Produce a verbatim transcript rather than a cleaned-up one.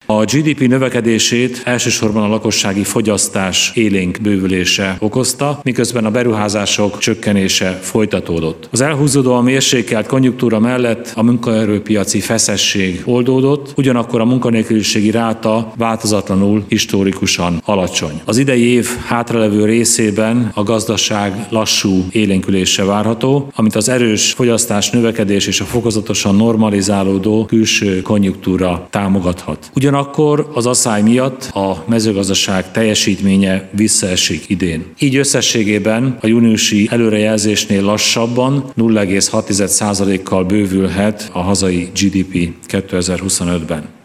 A gé dé pé növekedését elsősorban a lakossági fogyasztás élénk bővülése okozta, miközben a beruházások csökkenése folytatódott. Az elhúzódóan mérsékelt konjunktúra mellett a munkaerőpiaci feszesség oldódott, ugyanakkor a munkanélküliségi ráta változatlanul historikusan alacsony. Az idei év hátralevő részében a gazdaság lassú élénkülése várható, amit az erős fogyasztás növekedés és a fokozatosan normalizálódó külső konjunktúra támogathat. Ugyanakkor az asszály miatt a mezőgazdaság teljesítménye visszaesik idén. Így összességében a júniusi előrejelzésnél lassabban nulla egész hat százalékkal bővülhet a hazai gé dé pé kétezer-huszonötben.